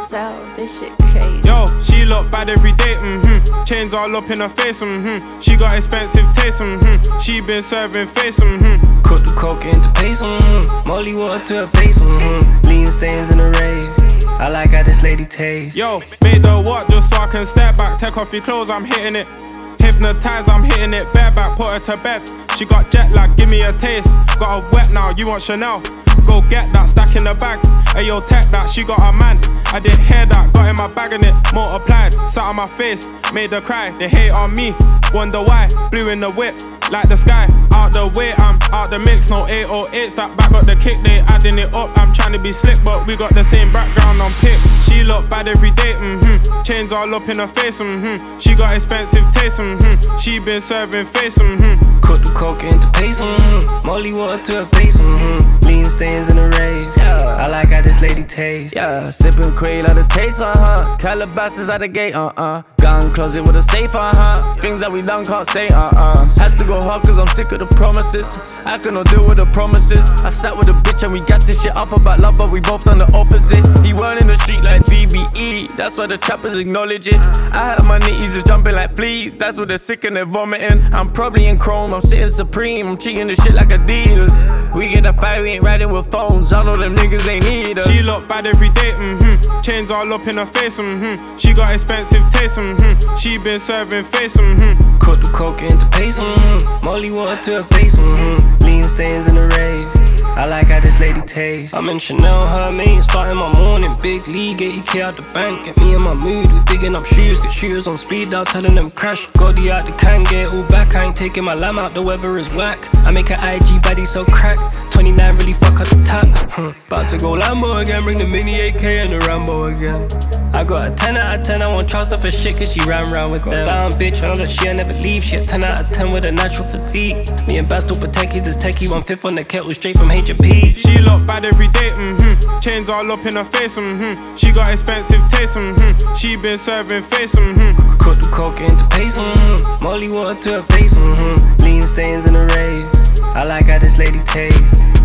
XL, this shit crazy. Yo, she look bad every day, chains all up in her face, she got expensive taste, she been serving face, Cut the coke into paste, Molly water to her face, lean stains in the rave. I like how this lady tastes. Yo, made the what just so I can step back. Take off your clothes, I'm hitting it. Hypnotize, I'm hitting it. Bareback, put her to bed. She got jet lag, give me a taste. Got her wet now, you want Chanel? Go get that, stack in the bag. Ayo, tech that, she got her man. I didn't hear that, got in my bag and it multiplied. Sat on my face, made her cry. They hate on me, wonder why. Blue in the whip, like the sky. Out the way, I'm out the mix. No 808s, that back got the kick. They adding it up, I'm trying to be slick, but we got the same background on pics. She look bad every day, chains all up in her face, she got expensive taste, she been serving face, Cut the coke into paste, Molly water to her face, lean stains in the rave. I like how this lady tastes. Yeah, sipping Quail out the taste, Calabasas out the gate, Gun closet with a safe, Things that we done can't say, Has to go hard cause I'm sick of the promises. I cannot deal with the promises. I sat with a bitch and we got this shit up about love, but we both done the opposite. He weren't in the street like BBE, that's why the trappers acknowledge it. I had my nitties are jumping like fleas, that's what they're sick and they're vomiting. I'm probably in chrome, I'm sitting supreme, I'm treating this shit like Adidas. We get a fight, we ain't riding with phones, I know them niggas they need us. She look bad every day, chains all up in her face, she got expensive taste, she been serving face, Cut the coke into paste, Molly water to her face, lean stains in the rave. I like how this lady tastes. I'm in Chanel, Hermes, starting my morning. Big league, 80k out the bank. Get me in my mood, we digging up shoes. Get shooters on speed dial, telling them crash. Goldie out the can, get it all back. I ain't taking my lamb out, the weather is whack. I make her IG baddie so crack. 29 really fuck up the tap. About to go Lambo again, bring the mini AK and the Rambo again. I got a 10 out of 10, I won't trust her for shit cause she ran round with them. Down bitch, I know that she'll never leave. She a 10 out of 10 with a natural physique. Me and Baz still techies, this techie 1/5 on the kettle straight from H&P. She look bad every day, chains all up in her face, she got expensive taste, she been serving face, Cut the coke into paste, Molly water to her face, lean stains in the rave. I like how this lady tastes.